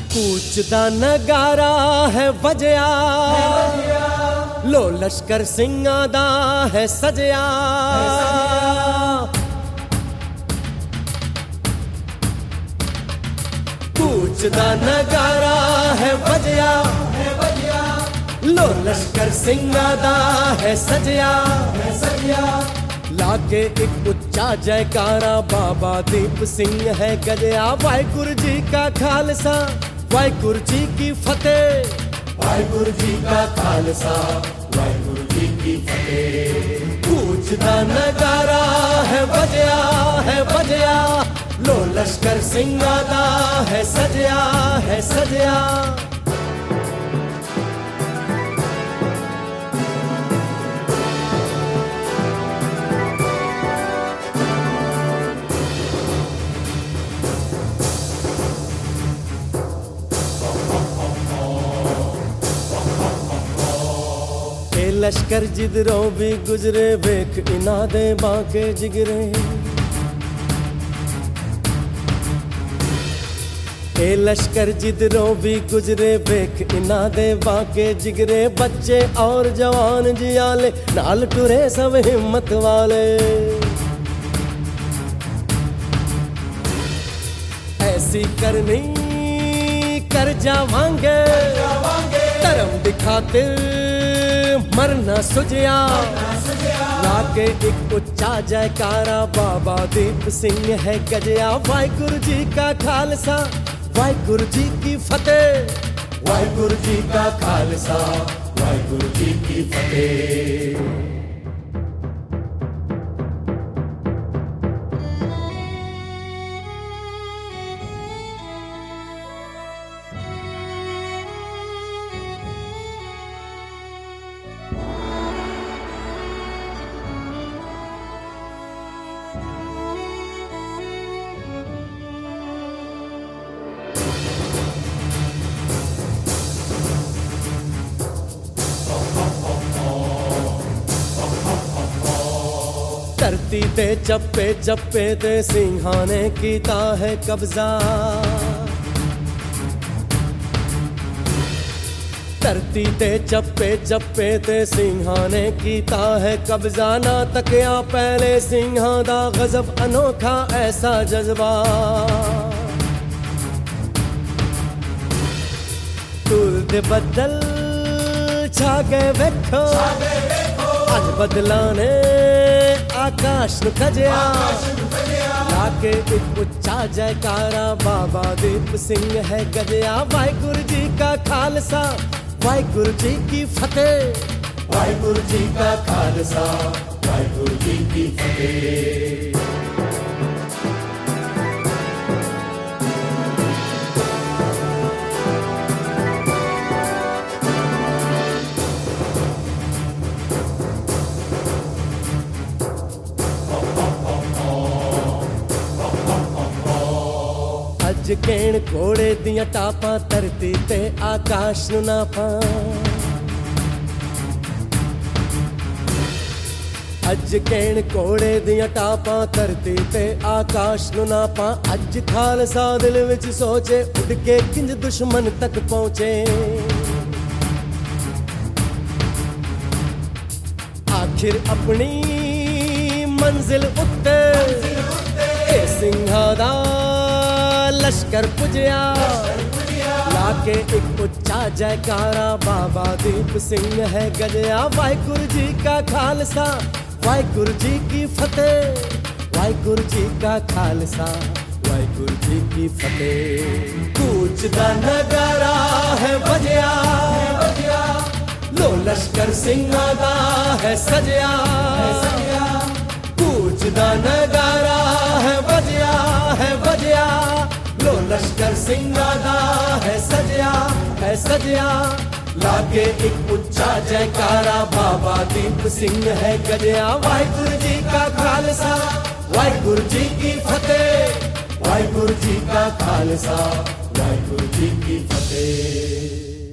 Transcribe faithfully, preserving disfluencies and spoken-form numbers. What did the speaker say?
कूचदा नगारा है वजया, लो लश्कर सिंघां दा है सजया। कूचदा नगारा है वजया, लो लश्कर सिंघां दा है सजया। लाके एक उच्चा जयकारा, बाबा दीप सिंह है गजया। वाहिगुरु जी का खालसा, वाहिगुरु जी की फतेह, वाहिगुरु जी का खालसा, वाहिगुरु जी की फतेह। कूचदा नगारा है वजया, है वजया, लो लश्कर सिंघां दा है सजया, है सजया। लश्कर जिधरों भी गुजरे, वेख इना दे बांके जिगरे। ए लश्कर जिधरों भी गुजरे, वेख इना दे बांके जिगरे। बच्चे और जवान जियाले, नाल टुरे सब हिम्मत वाले। ऐसी करनी कर जावांगे, धर्म दिखाते मरना सुझया। लाके एक उच्चा जयकारा, बाबा दीप सिंह है गजया। वाहिगुरु जी का खालसा, वाहिगुरु जी की फतेह, वाहिगुरु जी का खालसा, वाहिगुरु जी की फतेह। धरती ते चप्पे चप्पे ते सिंघां ने कीता है कब्जा। धरती ते चप्पे चप्पे ते सिंघां ने कीता है कब्जा। ना तकिया पहले सिंघां दा गजब अनोखा ऐसा जज्बा। तुल दे बदल छा गए वेखो, अज बदलाने आकाश नु खजया। लाके एक उच्चा जयकारा, बाबा दीप सिंह है गजया। वाहिगुरु जी का खालसा, वाहिगुरु जी की फतेह, वाहिगुरु जी का खालसा, वाहिगुरु जी की फतेह। अज केण घोड़े दियां टापां, धरती ते आकाश नू नापां। अज केण घोड़े दियां टापां, धरती ते आकाश नू नापां। अज खालसा दिल विच सोचे, उड़ के किंज दुश्मन तक पहुंचे। आखिर अपनी मंजिल उत्ते ए सिंघां दा लश्कर पुजया। लाके एक उच्चा जयकारा, बाबा दीप सिंह है गजया। वाहिगुरु जी का खालसा, वाहिगुरु जी की फतेह, वाहिगुरु जी का खालसा, वाहिगुरु जी की फतेह। कूचदा नगारा है वजया, लो लश्कर सिंघां दा है सजया। कूचदा नगारा है वजया, है वजया, लो लश्कर सिंघां दा है सजया, है सजया। लागे एक उच्चा जयकारा, बाबा दीप सिंह है गजया। वाहिगुरु जी का खालसा, वाहिगुरु जी की फतेह, वाहिगुरु जी का खालसा, वाहिगुरु जी की फतेह।